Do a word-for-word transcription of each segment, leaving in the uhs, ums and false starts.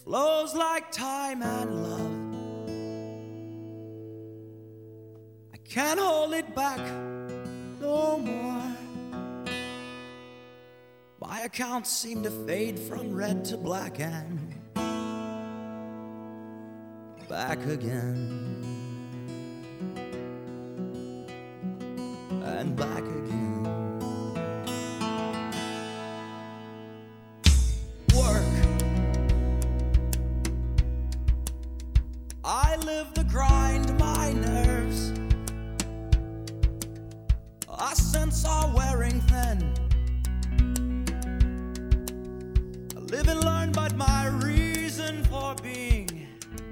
flows like time and love. I can't hold it back no more. My accounts seem to fade from red to black and back again and back again. I live the grind, my nerves I sense are wearing thin. I live and learn, but my reason for being,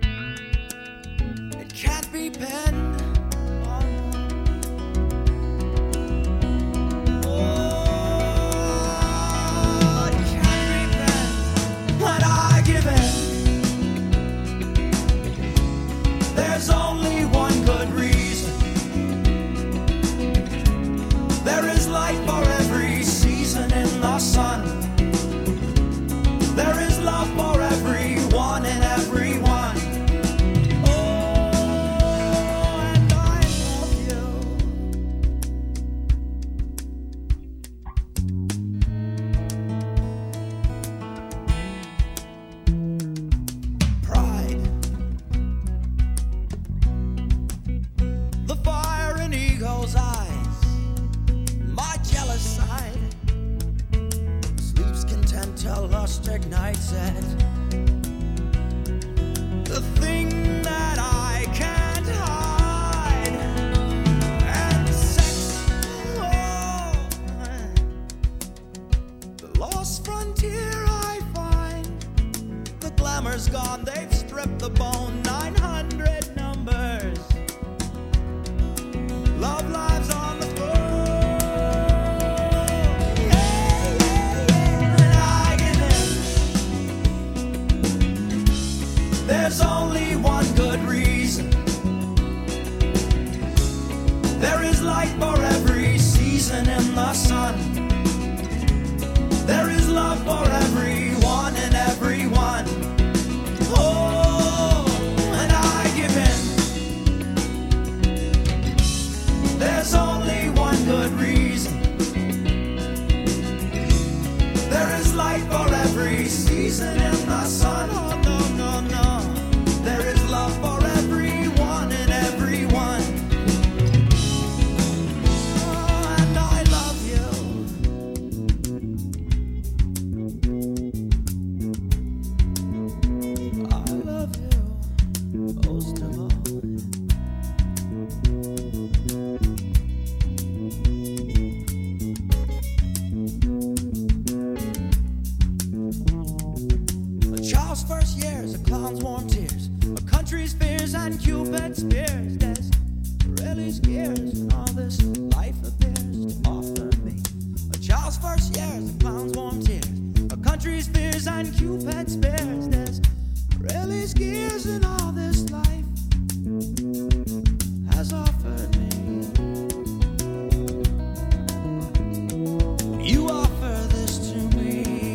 it can't be penned. There's only one good reason. There is light for every season in the sun. There is love for everyone and everyone. Oh, and I love you. Pride, the fire in ego's eyes, my jealous side, sleeps content till lust ignites it. The thing that I can't hide, and sex, oh, the lost frontier I find. The glamour's gone, they've stripped the bone, nine hundred numbers. Love lives on the floor. Yeah, yeah, yeah. And I give in. There's only one good reason. There is light for every season in the sun. There is love for everyone and everyone. Oh, and I give in. There's only one good reason. There is light for every season in the sun. Oh, no, no, no. There is love for everyone and everyone. Oh, and I love you. I love you most of all. Child's first years, a clown's warm tears, a country's fears and Cupid's spears. There's really scares and all this life appears to offer me. A child's first years, a clown's warm tears, a country's fears and Cupid's spears. There's really scares and all this life has offered me. You offer this to me.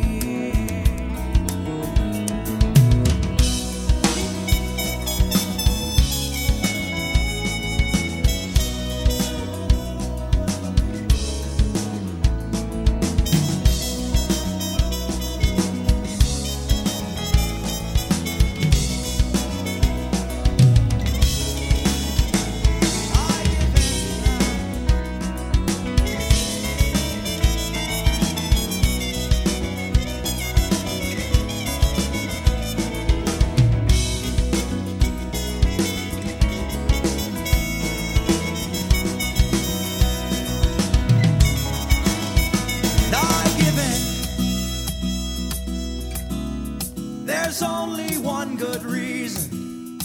There's only one good reason.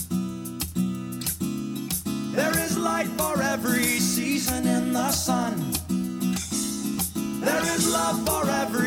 There is light for every season in the sun. There is love for every